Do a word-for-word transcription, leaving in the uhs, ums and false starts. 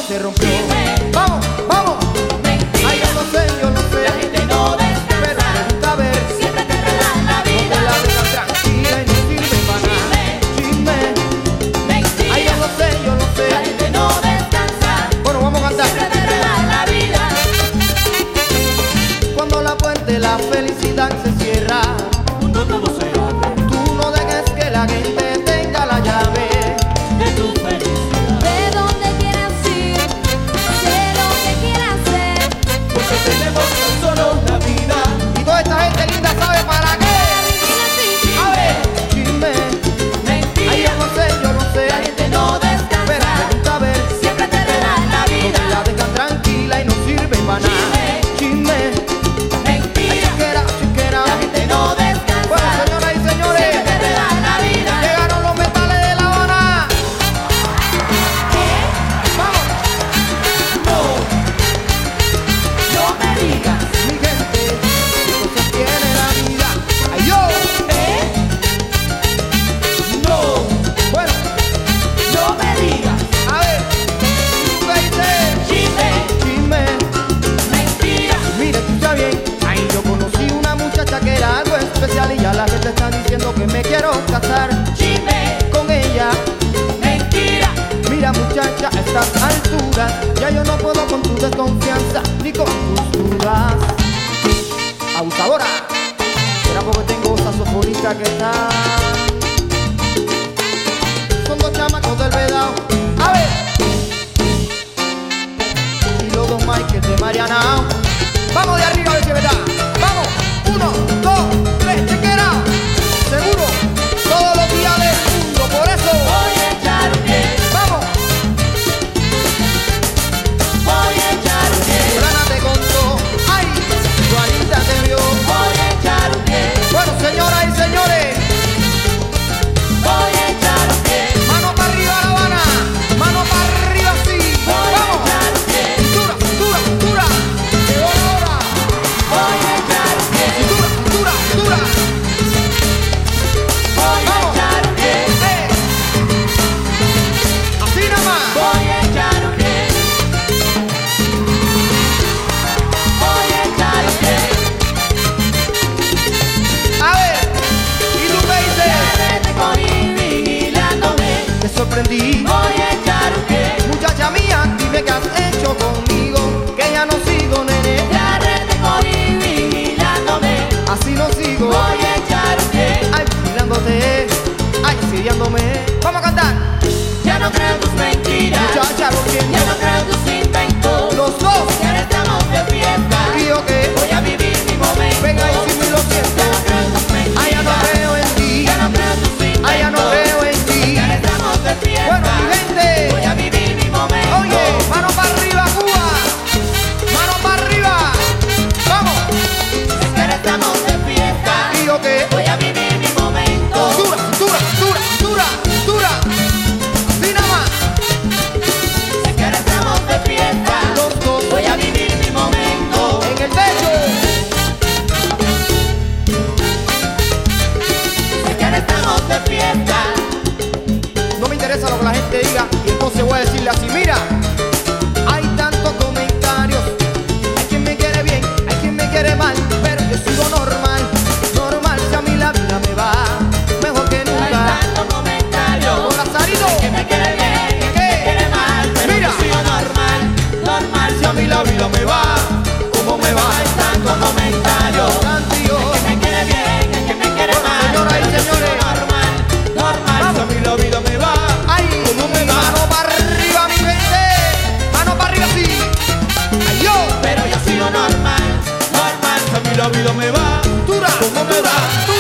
se rompió. Chisme. Vamos, vamos. Mentira. Ay, yo lo sé, yo lo sé. La gente no descansa. Pero me gusta ver Siempre te enredan la cómo vida. la dejan tranquila y no sirve para nada. Chisme. Mentira. Ay, yo lo sé, yo lo sé. La gente no descansa. Bueno, vamos a cantar. Siempre te enredan la vida. Cuando la puerta de la felicidad se cierra, Cuando todo se abre tú no dejes que la gente tenga la llave. de tu felicidad. De donde quieras ir, sé lo que quieras ser. Porque tenemos tan solo una vida. Y toda esta gente linda sabe para qué. Vivir así, A ver, chisme. Ay, Mentira. yo lo sé, yo lo sé. La gente no Pero descansa. me gusta ver Siempre te enredan la cómo vida. la dejan tranquila y no sirve para nada. Chisme. Ay, Mentira. chiquera, chiquera. La gente no descansa. Bueno, señoras y señores, Siempre te enredan la vida. llegaron los metales de La Habana. Vamos, No, no me digas. mi gente, qué cosas tiene la vida. Ay, yo. ¿Eh? No, Bueno, no me digas. a ver, tú me dices, Chisme. chisme. Mentira. Mira, escucha bien. Ay, yo conocí una muchacha que era algo especial y ya la gente está diciendo que me quiero casar Chisme. con ella. Mentira. Mira, muchacha, a estas alturas ya yo no puedo con tu desconfianza ni con tus dudas. Abusadora, será porque tengo saxofonista que está. Son dos chamacos del Vedao. A ver. Y los dos Michael de Mariana. Vamos de arriba a ver si es verdad. Vamos. Uno, dos, tres, chequera. Seguro. Todos los días del mundo. Por eso. Voy a echar un pie. Vamos. Voy a echar un pie. Rana te contó. Ay, Juanita te vio. Voy a echar un pie. Bueno, señoras y señores. Voy a echar un pie. Mano para arriba, La Habana. Mano para arriba, sí. Voy a Vamos. echar un pie. Cintura, cintura, cintura. Llegó la hora. Voy a echar un pie. Cintura, cintura, cintura. Voy a Vamos. echar un pie. Eh. Así nada más. Voy a echar un pie. Voy a echar un pie. A ver. Y tú me dices. Te cogí vigilándome. Te sorprendí. Voy a echar un pie. Muchacha mía, dime qué has hecho conmigo. Que ya no sigo, nene. Ya te cogí vigilándome. Así no sigo. Voy a echar un pie. Ay, mirándote. Ay, siriándome. Vamos a cantar. Ya no creo en tus mentiras. Muchacha, lo siento. Ya no creo en tus inventos. Los dos. Que ahora estamos de fiesta. ¿Y yo qué? Voy a vivir mi momento. Venga, y si me lo siento. Ya no creo en tus mentiras. Ay, ya no creo en ti. Ya no creo en tus inventos. Ay, ya no creo en ti. Que ahora estamos de fiesta. Bueno, mi gente. Voy a vivir mi momento. Oye, mano para arriba, Cuba. Mano para arriba. Vamos. Es que ahora estamos de fiesta. ¿Y yo qué? Voy a vivir mi momento. Dura, dura, dura, dura, dura. Así nada más. Es que ahora estamos de fiesta. Los dos Voy a vivir mi momento. en el techo. Es que ahora estamos de fiesta. No me interesa lo que la gente diga. Y entonces voy a decirle así, mira. Hay tantos comentarios. Hay quien me quiere bien, hay quien me quiere mal. Pero yo sigo normal, normal. Si a mí la vida me va mejor que Hay nunca. tantos comentarios. Con Lazarito. Que me quiere bien, que ¿Qué? me quiere mal. Pero Mira. yo sigo normal, normal. Si a mí la vida me va, ¿cómo me va? Hay tantos comentarios. Tantío. Que me quiere bien, que me quiere Bueno, mal. señoras y Pero yo sigo señores. normal, normal. Vamos. Si a mí la vida me va. Ay, ¿cómo me va? Mano para arriba, mi gente. Mano para arriba, sí. Ay, yo. Pero yo sigo normal, normal. Si a mí la vida me va. Dura, ¿Cómo me va?